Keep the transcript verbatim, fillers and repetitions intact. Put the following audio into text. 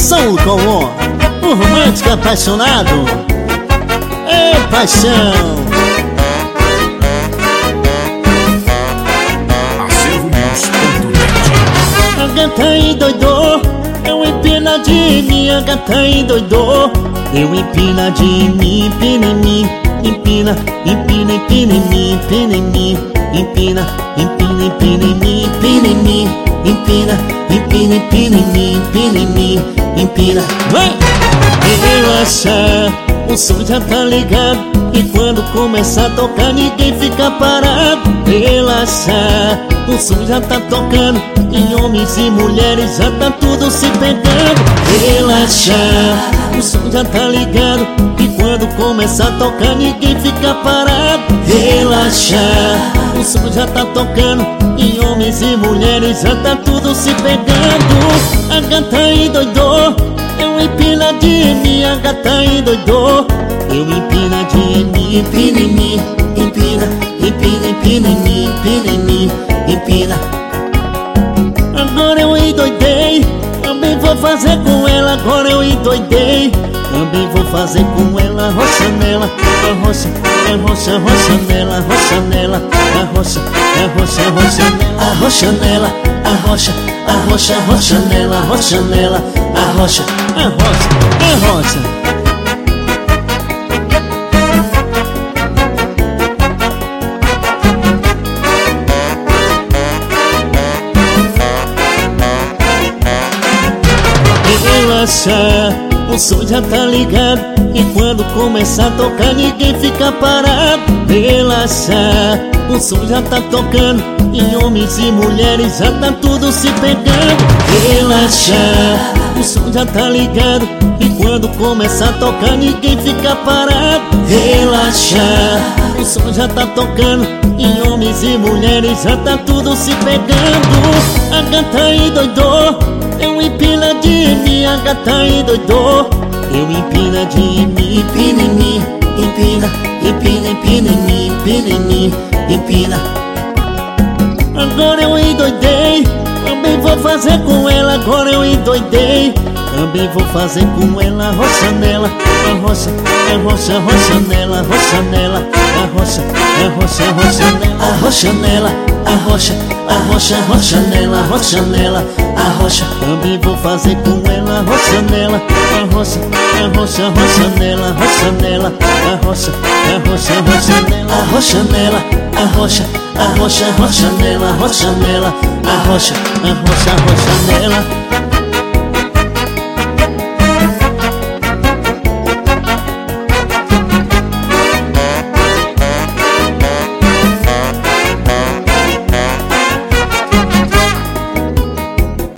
São Lucoon, o romântico apaixonado. É paixão. Acervo News ponto net. A gata endoidou, eu empina de mim. A gata endoidou, eu empina de mim. Empina em mim, empina, empina, empina em mim. Empina em mim, empina, empina, empina em mim. Empina em mim, empina, empina, empina em mim. Empina em mim, empina. Vai! Relaxa, o som já tá ligado, e quando começa a tocar ninguém fica parado. Relaxa, o som já tá tocando, e homens e mulheres já tá tudo se pegando. Relaxa, o som já tá ligado, e quando começa a tocar ninguém fica parado. Relaxa, o som já tá tocando, e homens e mulheres já tá tudo se pegando. A gata endoidou, eu empina de mim. A gata endoidou, eu empina de mim. Empina em mim, empina, empina, empina em mim. Empina em mim, empina. Agora eu endoidei, também vou fazer com ela. Agora eu endoidei, também vou fazer com ela. Rocha nela, arrocha, arrocha, arrocha nela. Arrocha nela, arrocha, arrocha, arrocha nela. Arrocha nela, arrocha, arrocha, arrocha nela. Arrocha nela, arrocha, arrocha, arrocha. Relaxa, o som já tá ligado, e quando começa a tocar ninguém fica parado. Relaxa, o som já tá tocando, e homens e mulheres já tá tudo se pegando. Relaxa, o som já tá ligado, e quando começa a tocar ninguém fica parado. Relaxa, o som já tá tocando, e homens e mulheres já tá tudo se pegando. A gata endoidou, eu empina de mim. A gata endoidou, eu empina de mim. Empina em mim, empina, empina, empina em mim. Empina em mim, empina. Agora eu endoidei, também vou fazer com ela. Agora eu endoidei, também vou fazer com ela. Arrocha nela, arrocha, arrocha, arrocha nela. Arrocha nela, arrocha, arrocha, arrocha nela. Arrocha nela, arrocha, arrocha, arrocha nela. Arrocha nela, arrocha, também vou fazer com ela. Arrocha nela, arrocha, arrocha, arrocha nela. Arrocha nela, arrocha, arrocha, arrocha nela. Arrocha nela, arrocha, arrocha, arrocha nela. Arrocha nela, arrocha, arrocha, arrocha nela.